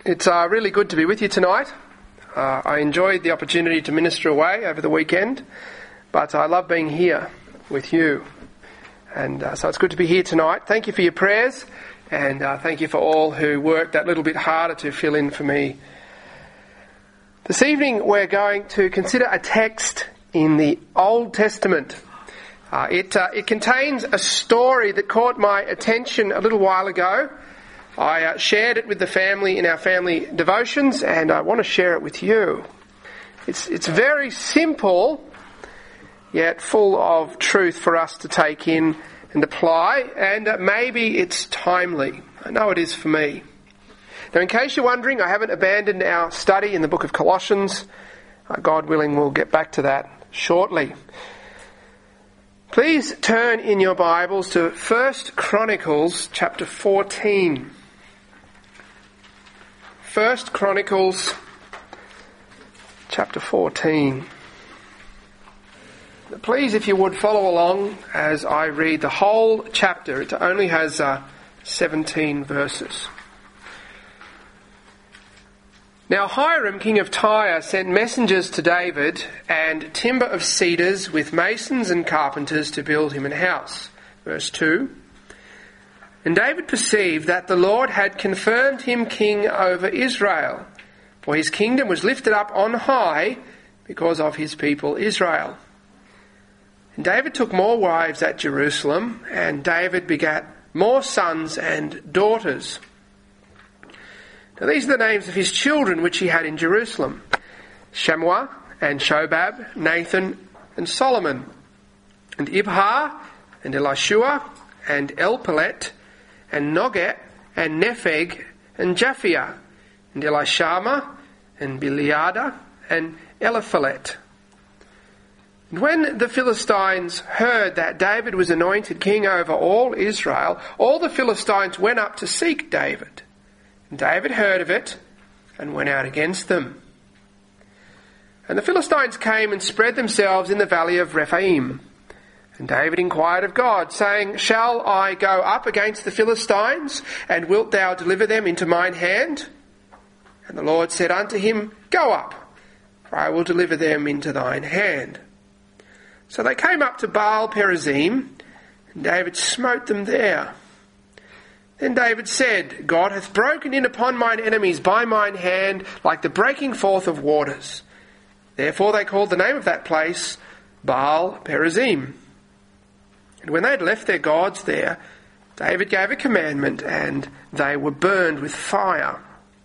It's really good to be with you tonight. I enjoyed the opportunity to minister away over the weekend, but I love being here with you. And so it's good to be here tonight. Thank you for your prayers, and thank you for all who worked that little bit harder to fill in for me. This evening we're going to consider a text in the Old Testament. It contains a story that caught my attention a little while ago. I shared it with the family in our family devotions, and I want to share it with you. It's very simple, yet full of truth for us to take in and apply, and maybe it's timely. I know it is for me. Now, in case you're wondering, I haven't abandoned our study in the book of Colossians. God willing, we'll get back to that shortly. Please turn in your Bibles to 1 Chronicles chapter 14. 1 Chronicles chapter 14. Please, if you would, follow along as I read the whole chapter. It only has 17 verses. Now Hiram, king of Tyre, sent messengers to David and timber of cedars with masons and carpenters to build him an house. Verse 2. And David perceived that the Lord had confirmed him king over Israel, for his kingdom was lifted up on high because of his people Israel. And David took more wives at Jerusalem, and David begat more sons and daughters. Now these are the names of his children which he had in Jerusalem: Shammua and Shobab, Nathan and Solomon, and Ibhar and Elishua and Elpelet and Noget and Nepheg and Japhia and Elishama and Biliada and Eliphalet. And when the Philistines heard that David was anointed king over all Israel, all the Philistines went up to seek David. And David heard of it and went out against them. And the Philistines came and spread themselves in the valley of Rephaim. And David inquired of God, saying, Shall I go up against the Philistines, and wilt thou deliver them into mine hand? And the Lord said unto him, Go up, for I will deliver them into thine hand. So they came up to Baal Perazim, and David smote them there. Then David said, God hath broken in upon mine enemies by mine hand, like the breaking forth of waters. Therefore they called the name of that place Baal Perazim. And when they had left their gods there, David gave a commandment, and they were burned with fire.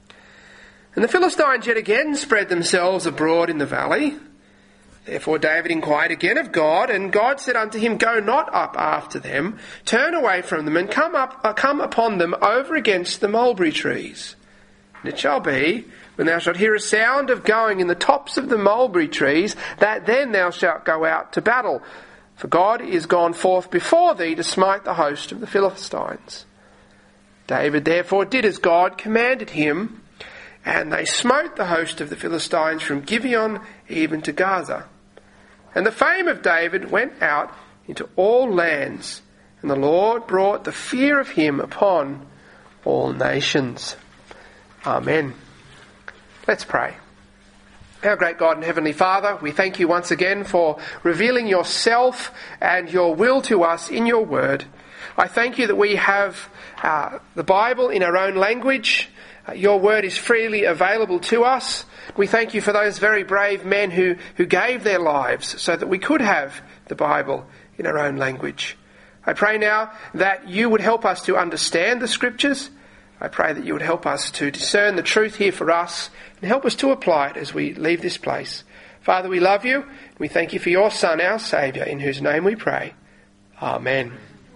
And the Philistines yet again spread themselves abroad in the valley. Therefore David inquired again of God, and God said unto him, Go not up after them, turn away from them, and come upon them over against the mulberry trees. And it shall be, when thou shalt hear a sound of going in the tops of the mulberry trees, that then thou shalt go out to battle. For God is gone forth before thee to smite the host of the Philistines. David therefore did as God commanded him, and they smote the host of the Philistines from Gibeon even to Gaza. And the fame of David went out into all lands, and the Lord brought the fear of him upon all nations. Amen. Let's pray. Our great God and Heavenly Father, we thank you once again for revealing yourself and your will to us in your word. I thank you that we have the Bible in our own language. Your word is freely available to us. We thank you for those very brave men who gave their lives so that we could have the Bible in our own language. I pray now that you would help us to understand the Scriptures. I pray that you would help us to discern the truth here for us and help us to apply it as we leave this place. Father, we love you. We thank you for your Son, our Saviour, in whose name we pray. Amen.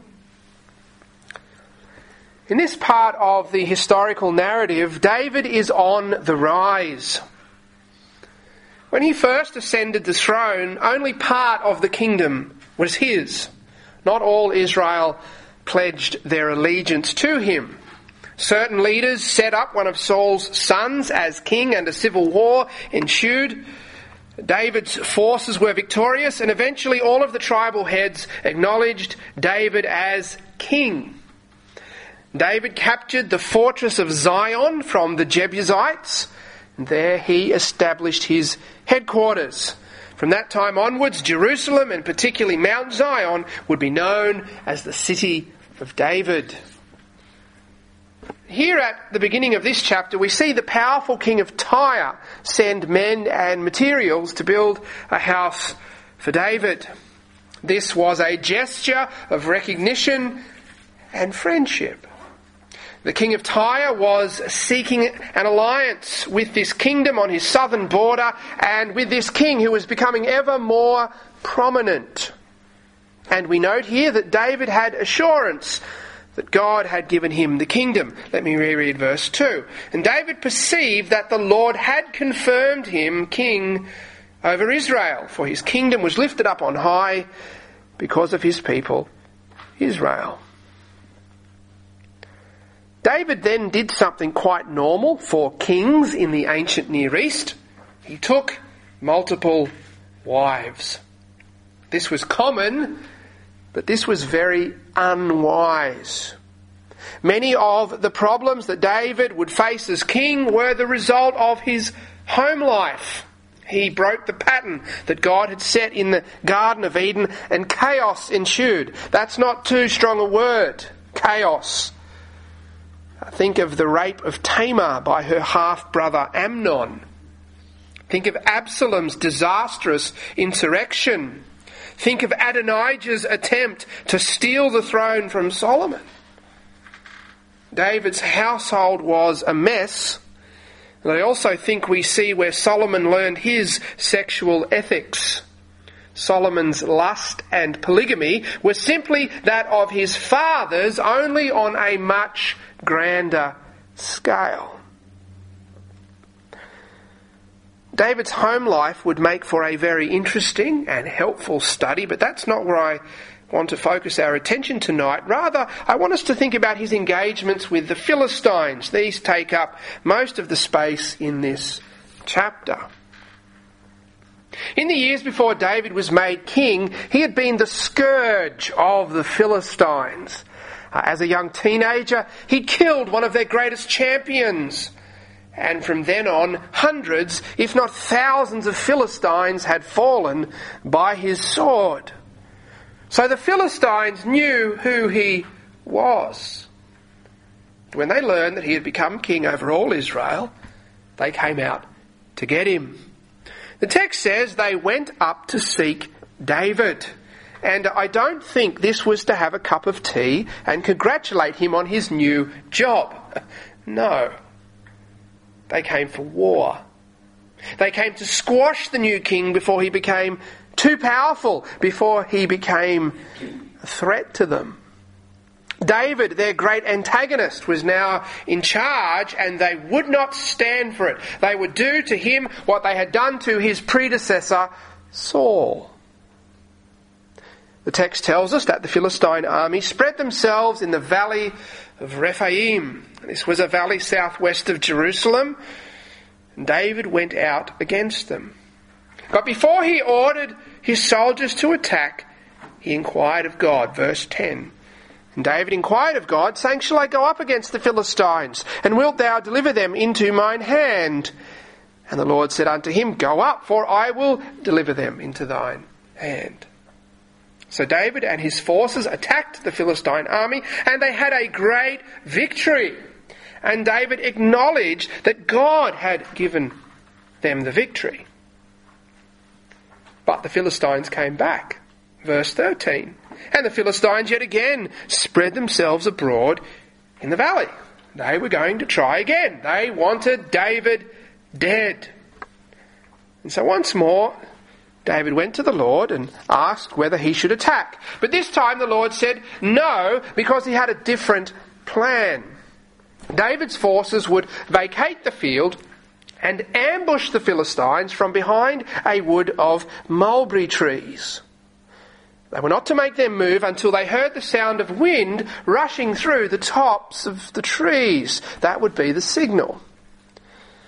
In this part of the historical narrative, David is on the rise. When he first ascended the throne, only part of the kingdom was his. Not all Israel pledged their allegiance to him. Certain leaders set up one of Saul's sons as king, and a civil war ensued. David's forces were victorious, and eventually all of the tribal heads acknowledged David as king. David captured the fortress of Zion from the Jebusites, and there he established his headquarters. From that time onwards, Jerusalem, and particularly Mount Zion, would be known as the City of David. Here at the beginning of this chapter, we see the powerful king of Tyre send men and materials to build a house for David. This was a gesture of recognition and friendship. The king of Tyre was seeking an alliance with this kingdom on his southern border and with this king who was becoming ever more prominent. And we note here that David had assurance that God had given him the kingdom. Let me reread verse 2. And David perceived that the Lord had confirmed him king over Israel, for his kingdom was lifted up on high because of his people, Israel. David then did something quite normal for kings in the ancient Near East. He took multiple wives. This was common, but this was very unwise. Many of the problems that David would face as king were the result of his home life. He broke the pattern that God had set in the Garden of Eden, and chaos ensued. That's not too strong a word, chaos. Think of the rape of Tamar by her half-brother Amnon. Think of Absalom's disastrous insurrection. Think of Adonijah's attempt to steal the throne from Solomon. David's household was a mess. And I also think we see where Solomon learned his sexual ethics. Solomon's lust and polygamy were simply that of his fathers, only on a much grander scale. David's home life would make for a very interesting and helpful study, but that's not where I want to focus our attention tonight. Rather, I want us to think about his engagements with the Philistines. These take up most of the space in this chapter. In the years before David was made king, he had been the scourge of the Philistines. As a young teenager, he killed one of their greatest champions. And from then on, hundreds, if not thousands of Philistines had fallen by his sword. So the Philistines knew who he was. When they learned that he had become king over all Israel, they came out to get him. The text says they went up to seek David. And I don't think this was to have a cup of tea and congratulate him on his new job. No. They came for war. They came to squash the new king before he became too powerful, before he became a threat to them. David, their great antagonist, was now in charge, and they would not stand for it. They would do to him what they had done to his predecessor, Saul. The text tells us that the Philistine army spread themselves in the valley of Rephaim. This was a valley southwest of Jerusalem, and David went out against them. But before he ordered his soldiers to attack, he inquired of God. Verse 10. And David inquired of God, saying, Shall I go up against the Philistines? And wilt thou deliver them into mine hand? And the Lord said unto him, Go up, for I will deliver them into thine hand. So David and his forces attacked the Philistine army, and they had a great victory. And David acknowledged that God had given them the victory. But the Philistines came back. Verse 13. And the Philistines yet again spread themselves abroad in the valley. They were going to try again. They wanted David dead. And so once more, David went to the Lord and asked whether he should attack. But this time the Lord said no, because he had a different plan. David's forces would vacate the field and ambush the Philistines from behind a wood of mulberry trees. They were not to make their move until they heard the sound of wind rushing through the tops of the trees. That would be the signal.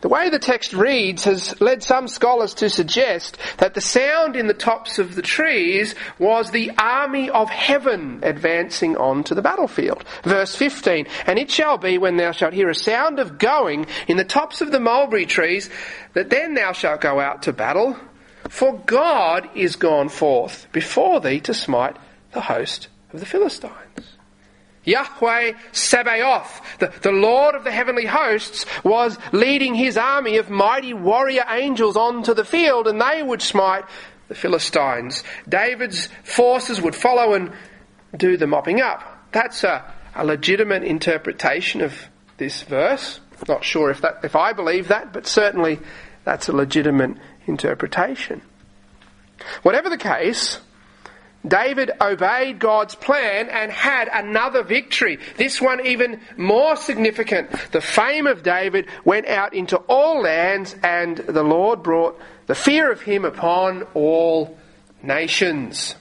The way the text reads has led some scholars to suggest that the sound in the tops of the trees was the army of heaven advancing on to the battlefield. Verse 15, "And it shall be when thou shalt hear a sound of going in the tops of the mulberry trees, that then thou shalt go out to battle, for God is gone forth before thee to smite the host of the Philistines." Yahweh Sabaoth, the Lord of the heavenly hosts, was leading his army of mighty warrior angels onto the field, and they would smite the Philistines. David's forces would follow and do the mopping up. That's a legitimate interpretation of this verse. Not sure if I believe that, but certainly that's a legitimate interpretation. Whatever the case, David obeyed God's plan and had another victory. This one even more significant. The fame of David went out into all lands, and the Lord brought the fear of him upon all nations.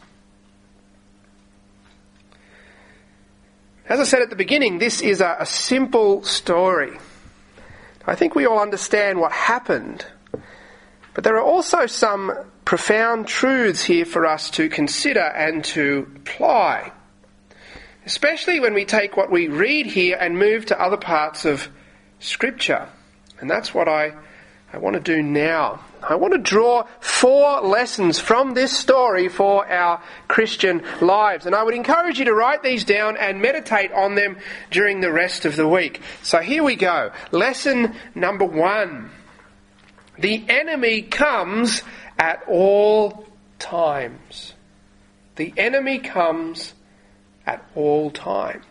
As I said at the beginning, this is a simple story. I think we all understand what happened. But there are also some profound truths here for us to consider and to apply, especially when we take what we read here and move to other parts of Scripture. And that's what I want to do now. I want to draw 4 lessons from this story for our Christian lives. And I would encourage you to write these down and meditate on them during the rest of the week. So here we go. Lesson number 1. The enemy comes at all times. The enemy comes at all times.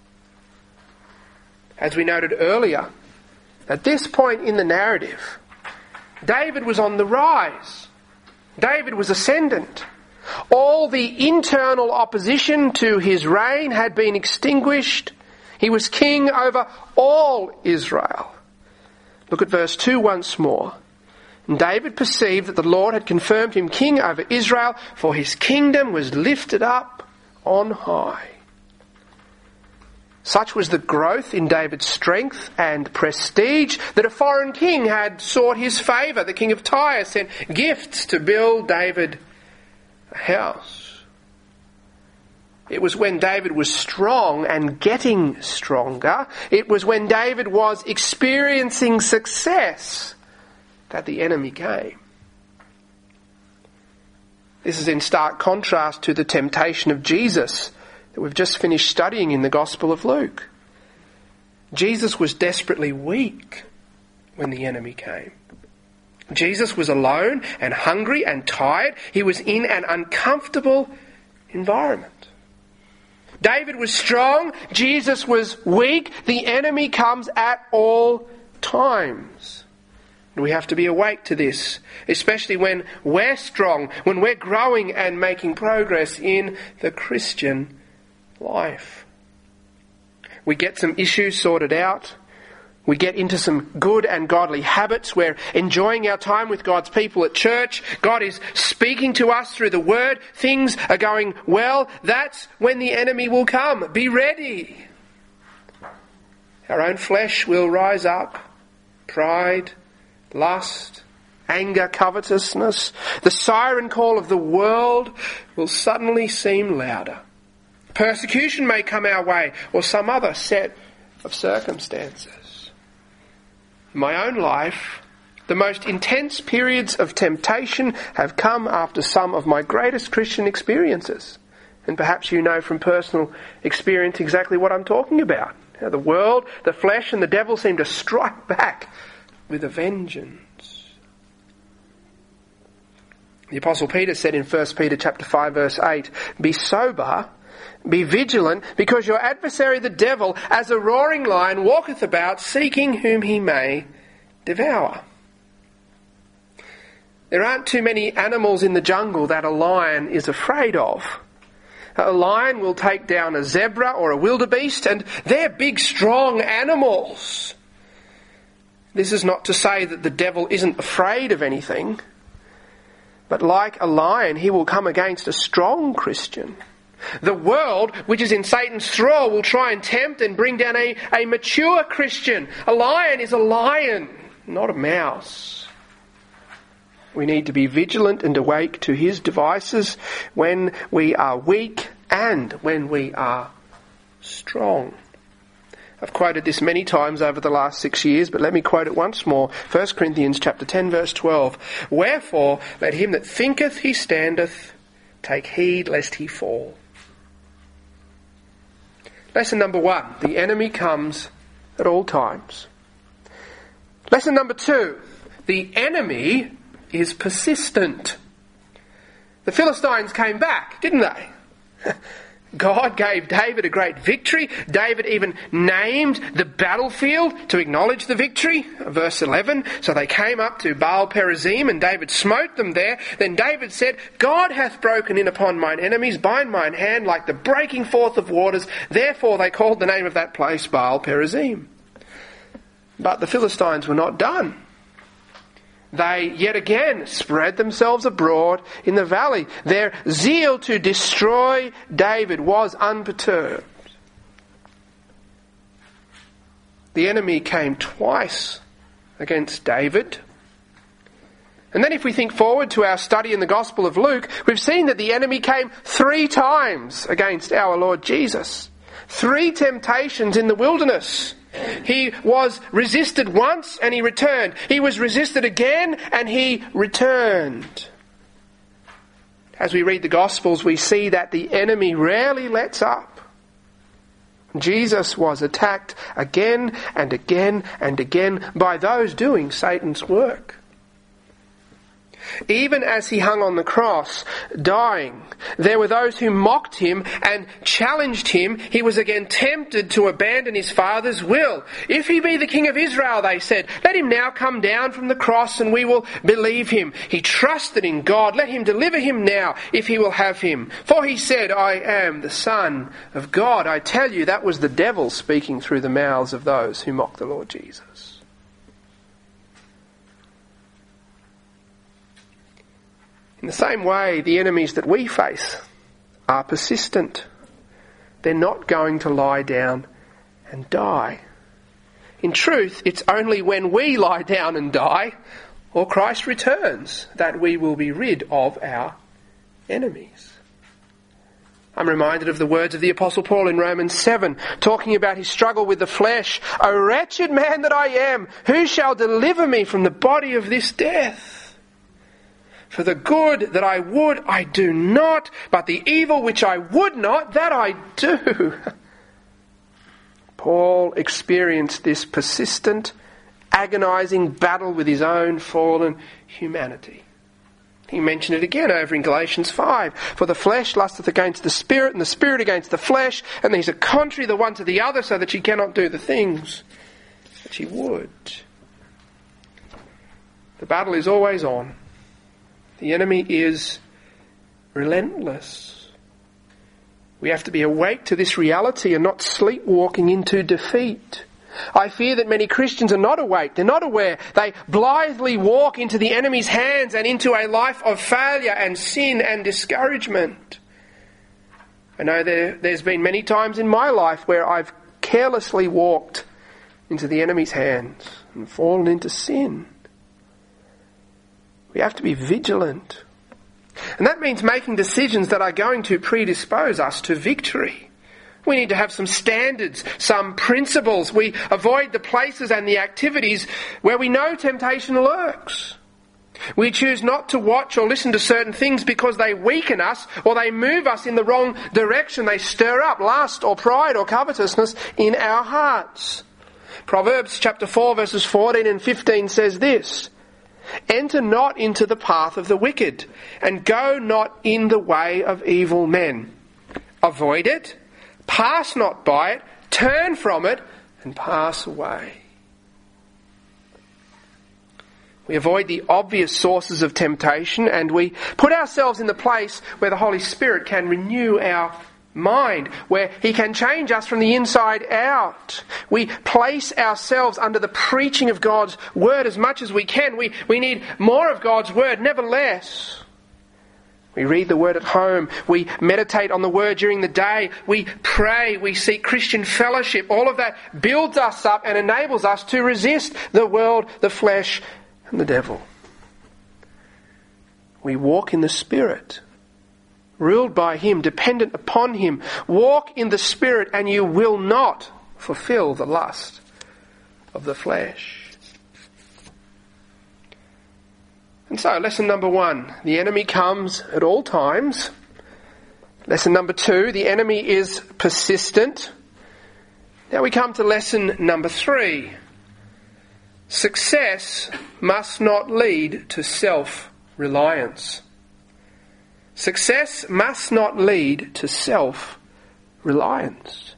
As we noted earlier, at this point in the narrative, David was on the rise. David was ascendant. All the internal opposition to his reign had been extinguished. He was king over all Israel. Look at verse 2 once more. "And David perceived that the Lord had confirmed him king over Israel, for his kingdom was lifted up on high." Such was the growth in David's strength and prestige that a foreign king had sought his favour. The king of Tyre sent gifts to build David a house. It was when David was strong and getting stronger, it was when David was experiencing success, that the enemy came. This is in stark contrast to the temptation of Jesus that we've just finished studying in the Gospel of Luke. Jesus was desperately weak when the enemy came. Jesus was alone and hungry and tired. He was in an uncomfortable environment. David was strong. Jesus was weak. The enemy comes at all times. We have to be awake to this, especially when we're strong, when we're growing and making progress in the Christian life. We get some issues sorted out. We get into some good and godly habits. We're enjoying our time with God's people at church. God is speaking to us through the Word. Things are going well. That's when the enemy will come. Be ready. Our own flesh will rise up. Pride, lust, anger, covetousness. The siren call of the world will suddenly seem louder. Persecution may come our way, or some other set of circumstances. In my own life, the most intense periods of temptation have come after some of my greatest Christian experiences. And perhaps you know from personal experience exactly what I'm talking about. How the world, the flesh and the devil seem to strike back with a vengeance. The Apostle Peter said in 1 Peter chapter 5 verse 8, "Be sober, be vigilant, because your adversary the devil, as a roaring lion, walketh about, seeking whom he may devour." There aren't too many animals in the jungle that a lion is afraid of. A lion will take down a zebra or a wildebeest, and they're big, strong animals. This is not to say that the devil isn't afraid of anything, but like a lion, he will come against a strong Christian. The world, which is in Satan's thrall, will try and tempt and bring down a mature Christian. A lion is a lion, not a mouse. We need to be vigilant and awake to his devices when we are weak and when we are strong. I've quoted this many times over the last 6 years, but let me quote it once more. 1 Corinthians chapter 10, verse 12. Wherefore, let him that thinketh he standeth take heed lest he fall. Lesson number 1. The enemy comes at all times. Lesson number 2. The enemy is persistent. The Philistines came back, didn't they? God gave David a great victory. David even named the battlefield to acknowledge the victory. Verse 11, so they came up to Baal Perazim and David smote them there. Then David said, God hath broken in upon mine enemies by mine hand like the breaking forth of waters. Therefore they called the name of that place Baal Perazim. But the Philistines were not done. They yet again spread themselves abroad in the valley. Their zeal to destroy David was unperturbed. The enemy came twice against David. And then if we think forward to our study in the Gospel of Luke, we've seen that the enemy came 3 times against our Lord Jesus. 3 temptations in the wilderness. He was resisted once and he returned. He was resisted again and he returned. As we read the Gospels, we see that the enemy rarely lets up. Jesus was attacked again and again and again by those doing Satan's work. Even as he hung on the cross, dying, there were those who mocked him and challenged him. He was again tempted to abandon his Father's will. If he be the King of Israel, they said, let him now come down from the cross and we will believe him. He trusted in God. Let him deliver him now if he will have him. For he said, I am the Son of God. I tell you, that was the devil speaking through the mouths of those who mocked the Lord Jesus. In the same way, the enemies that we face are persistent. They're not going to lie down and die. In truth, it's only when we lie down and die, or Christ returns, that we will be rid of our enemies. I'm reminded of the words of the Apostle Paul in Romans 7, talking about his struggle with the flesh. O wretched man that I am, who shall deliver me from the body of this death? For the good that I would, I do not, but the evil which I would not, that I do. Paul experienced this persistent, agonizing battle with his own fallen humanity. He mentioned it again over in Galatians 5. For the flesh lusteth against the Spirit, and the Spirit against the flesh, and these are contrary the one to the other, so that ye cannot do the things that ye would. The battle is always on. The enemy is relentless. We have to be awake to this reality and not sleepwalking into defeat. I fear that many Christians are not awake. They're not aware. They blithely walk into the enemy's hands and into a life of failure and sin and discouragement. I know there's been many times in my life where I've carelessly walked into the enemy's hands and fallen into sin. We have to be vigilant. And that means making decisions that are going to predispose us to victory. We need to have some standards, some principles. We avoid the places and the activities where we know temptation lurks. We choose not to watch or listen to certain things because they weaken us or they move us in the wrong direction. They stir up lust or pride or covetousness in our hearts. Proverbs chapter 4 verses 14 and 15 says this, enter not into the path of the wicked, and go not in the way of evil men. Avoid it, pass not by it, turn from it, and pass away. We avoid the obvious sources of temptation, and we put ourselves in the place where the Holy Spirit can renew our mind, where he can change us from the inside out. We place ourselves under the preaching of God's word as much as we can. We need more of God's word, never less. We read the Word at home. We meditate on the Word during the day. We pray. We seek Christian fellowship. All of that builds us up and enables us to resist the world, the flesh, and the devil. We walk in the Spirit, ruled by Him, dependent upon Him. Walk in the Spirit and you will not fulfill the lust of the flesh. And so, lesson number 1, the enemy comes at all times. Lesson number 2, the enemy is persistent. Now we come to lesson number 3. Success must not lead to self-reliance. Success must not lead to self-reliance.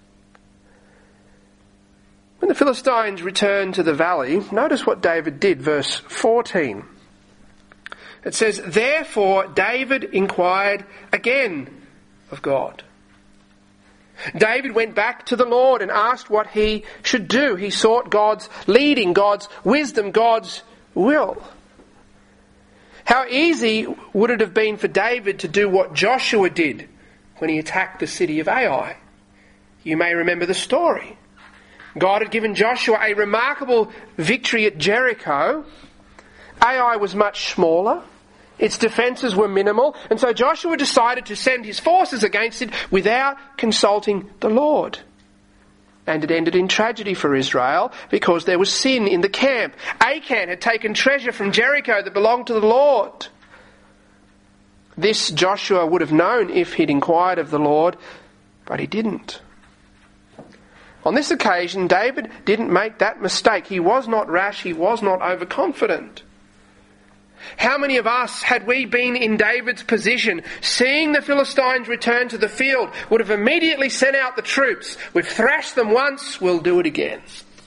When the Philistines returned to the valley, notice what David did, verse 14. It says, "Therefore David inquired again of God." David went back to the Lord and asked what he should do. He sought God's leading, God's wisdom, God's will. How easy would it have been for David to do what Joshua did when he attacked the city of Ai? You may remember the story. God had given Joshua a remarkable victory at Jericho. Ai was much smaller. Its defences were minimal. And so Joshua decided to send his forces against it without consulting the Lord. And it ended in tragedy for Israel because there was sin in the camp. Achan had taken treasure from Jericho that belonged to the Lord. This Joshua would have known if he'd inquired of the Lord, but he didn't. On this occasion, David didn't make that mistake. He was not rash. He was not overconfident. How many of us, had we been in David's position, seeing the Philistines return to the field, would have immediately sent out the troops? We've thrashed them once, we'll do it again.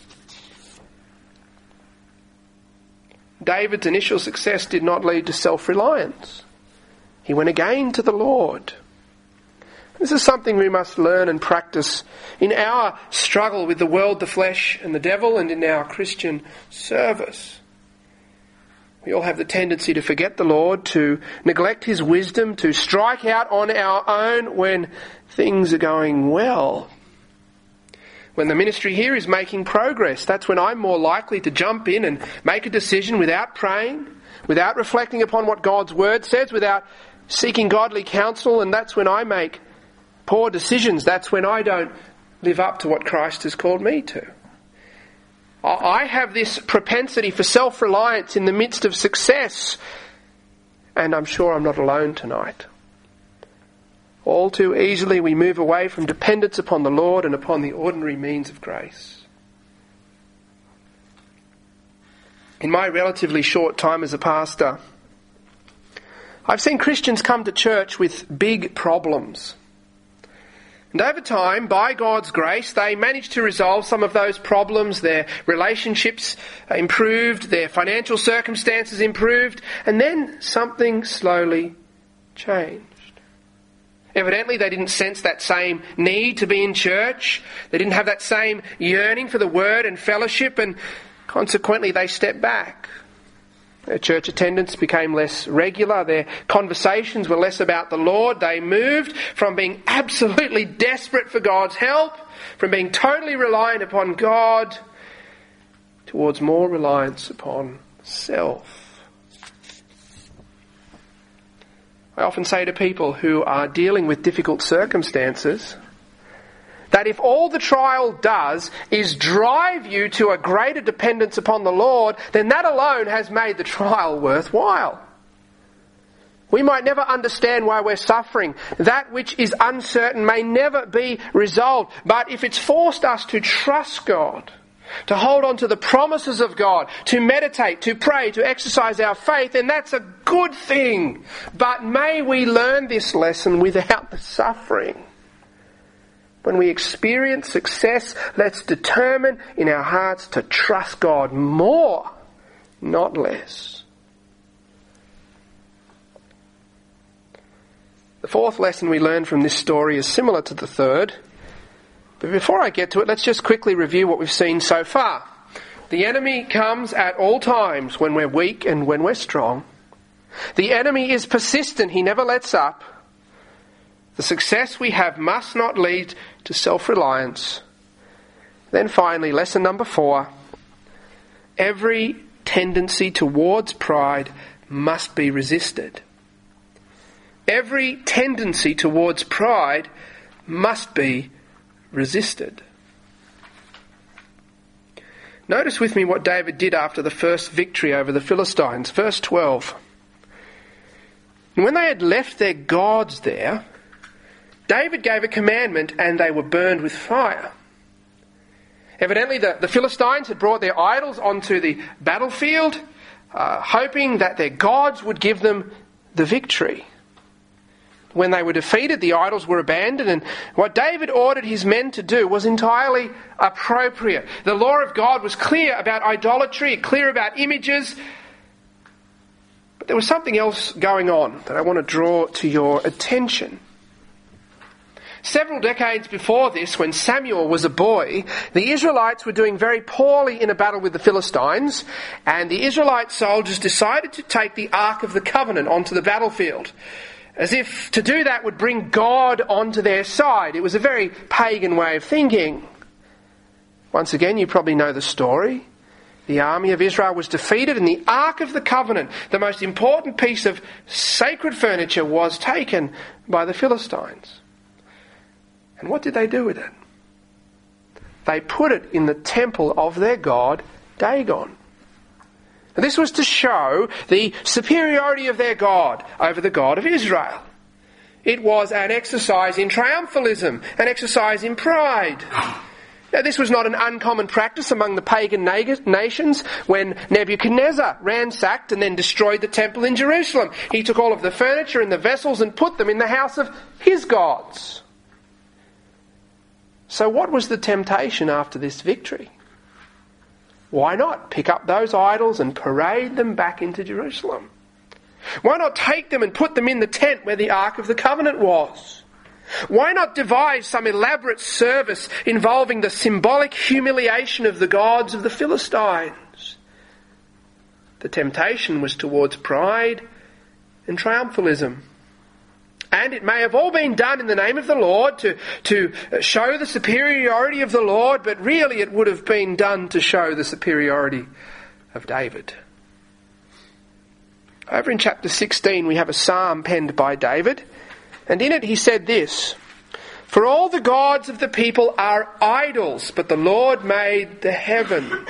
David's initial success did not lead to self-reliance. He went again to the Lord. This is something we must learn and practice in our struggle with the world, the flesh, and the devil, and in our Christian service. We all have the tendency to forget the Lord, to neglect His wisdom, to strike out on our own when things are going well. When the ministry here is making progress, that's when I'm more likely to jump in and make a decision without praying, without reflecting upon what God's Word says, without seeking godly counsel, and that's when I make poor decisions. That's when I don't live up to what Christ has called me to. I have this propensity for self-reliance in the midst of success, and I'm sure I'm not alone tonight. All too easily we move away from dependence upon the Lord and upon the ordinary means of grace. In my relatively short time as a pastor, I've seen Christians come to church with big problems. And over time, by God's grace, they managed to resolve some of those problems. Their relationships improved, their financial circumstances improved, and then something slowly changed. Evidently, they didn't sense that same need to be in church. They didn't have that same yearning for the Word and fellowship, and consequently they stepped back. Their church attendance became less regular. Their conversations were less about the Lord. They moved from being absolutely desperate for God's help, from being totally reliant upon God, towards more reliance upon self. I often say to people who are dealing with difficult circumstances that if all the trial does is drive you to a greater dependence upon the Lord, then that alone has made the trial worthwhile. We might never understand why we're suffering. That which is uncertain may never be resolved. But if it's forced us to trust God, to hold on to the promises of God, to meditate, to pray, to exercise our faith, then that's a good thing. But may we learn this lesson without the suffering. When we experience success, let's determine in our hearts to trust God more, not less. The fourth lesson we learn from this story is similar to the third. But before I get to it, let's just quickly review what we've seen so far. The enemy comes at all times when we're weak and when we're strong. The enemy is persistent. He never lets up. The success we have must not lead to self-reliance. Then finally, lesson number 4. Every tendency towards pride must be resisted. Every tendency towards pride must be resisted. Notice with me what David did after the first victory over the Philistines. Verse 12. And when they had left their gods there, David gave a commandment and they were burned with fire. Evidently the Philistines had brought their idols onto the battlefield, hoping that their gods would give them the victory. When they were defeated, the idols were abandoned, and what David ordered his men to do was entirely appropriate. The law of God was clear about idolatry, clear about images, but there was something else going on that I want to draw to your attention. Several decades before this, when Samuel was a boy, the Israelites were doing very poorly in a battle with the Philistines, and the Israelite soldiers decided to take the Ark of the Covenant onto the battlefield, as if to do that would bring God onto their side. It was a very pagan way of thinking. Once again, you probably know the story. The army of Israel was defeated and the Ark of the Covenant, the most important piece of sacred furniture, was taken by the Philistines. And what did they do with it? They put it in the temple of their god, Dagon. And this was to show the superiority of their God over the God of Israel. It was an exercise in triumphalism, an exercise in pride. Now, this was not an uncommon practice among the pagan nations when Nebuchadnezzar ransacked and then destroyed the temple in Jerusalem. He took all of the furniture and the vessels and put them in the house of his gods. So what was the temptation after this victory? Why not pick up those idols and parade them back into Jerusalem? Why not take them and put them in the tent where the Ark of the Covenant was? Why not devise some elaborate service involving the symbolic humiliation of the gods of the Philistines? The temptation was towards pride and triumphalism. And it may have all been done in the name of the Lord to show the superiority of the Lord, but really it would have been done to show the superiority of David. Over in chapter 16 we have a psalm penned by David, and in it he said this: "For all the gods of the people are idols, but the Lord made the heavens."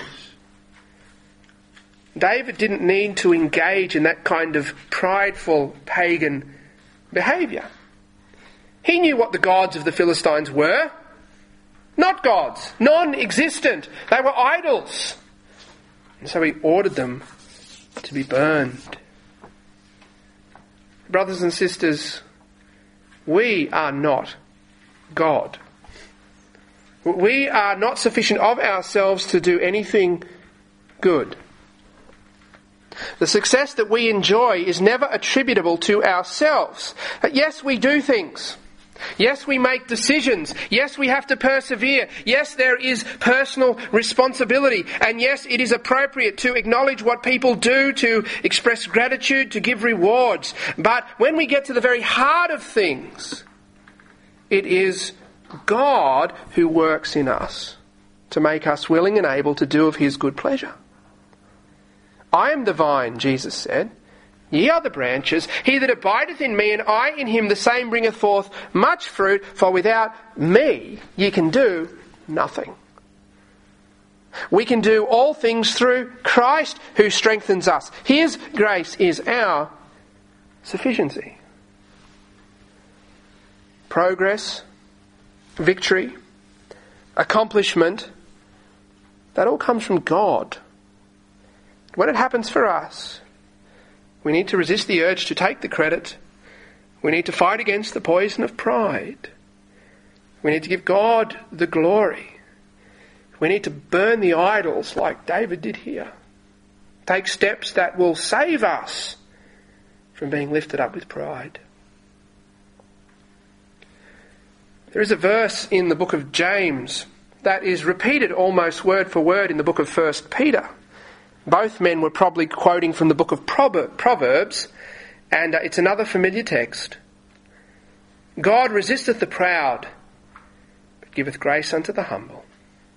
David didn't need to engage in that kind of prideful pagan behaviour. He knew what the gods of the Philistines were. Not gods, non-existent. They were idols. And so he ordered them to be burned. Brothers and sisters, we are not God. We are not sufficient of ourselves to do anything good. The success that we enjoy is never attributable to ourselves. Yes, we do things. Yes, we make decisions. Yes, we have to persevere. Yes, there is personal responsibility. And yes, it is appropriate to acknowledge what people do, to express gratitude, to give rewards. But when we get to the very heart of things, it is God who works in us to make us willing and able to do of his good pleasure. "I am the vine," Jesus said. "Ye are the branches. He that abideth in me and I in him, the same bringeth forth much fruit, for without me ye can do nothing." We can do all things through Christ who strengthens us. His grace is our sufficiency. Progress, victory, accomplishment, that all comes from God. When it happens for us, we need to resist the urge to take the credit. We need to fight against the poison of pride. We need to give God the glory. We need to burn the idols like David did here. Take steps that will save us from being lifted up with pride. There is a verse in the book of James that is repeated almost word for word in the book of 1 Peter. Both men were probably quoting from the book of Proverbs, and it's another familiar text. God resisteth the proud, but giveth grace unto the humble.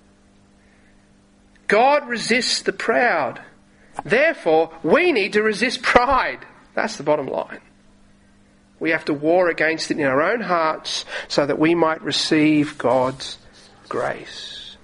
God resists the proud. Therefore, we need to resist pride. That's the bottom line. We have to war against it in our own hearts so that we might receive God's grace.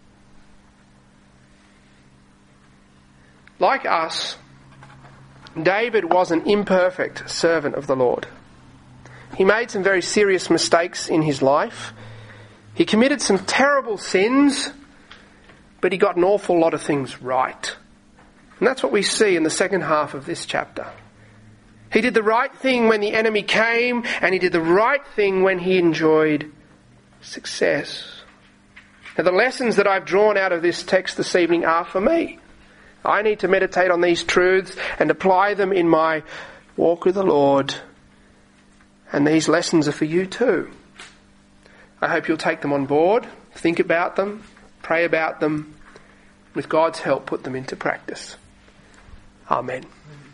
Like us, David was an imperfect servant of the Lord. He made some very serious mistakes in his life. He committed some terrible sins, but he got an awful lot of things right. And that's what we see in the second half of this chapter. He did the right thing when the enemy came, and he did the right thing when he enjoyed success. Now, the lessons that I've drawn out of this text this evening are for me. I need to meditate on these truths and apply them in my walk with the Lord. And these lessons are for you too. I hope you'll take them on board, think about them, pray about them, with God's help put them into practice. Amen.